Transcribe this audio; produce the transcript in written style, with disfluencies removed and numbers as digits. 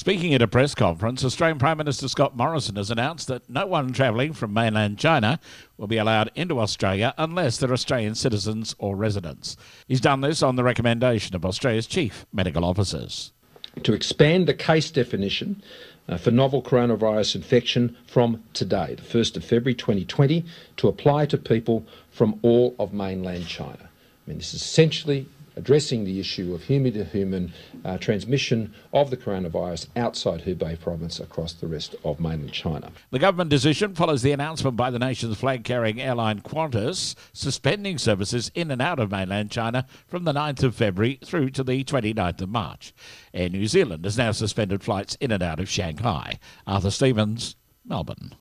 Speaking at a press conference, Australian Prime Minister Scott Morrison has announced that no one travelling from mainland China will be allowed into Australia unless they're Australian citizens or residents. He's done this on the recommendation of Australia's chief medical officers. To expand the case definition for novel coronavirus infection from today, the 1st of February 2020, to apply to people from all of mainland China. I mean, this is essentially addressing the issue of human-to-human transmission of the coronavirus outside Hubei province across the rest of mainland China. The government decision follows the announcement by the nation's flag-carrying airline Qantas suspending services in and out of mainland China from the 9th of February through to the 29th of March. Air New Zealand has now suspended flights in and out of Shanghai. Arthur Stevens, Melbourne.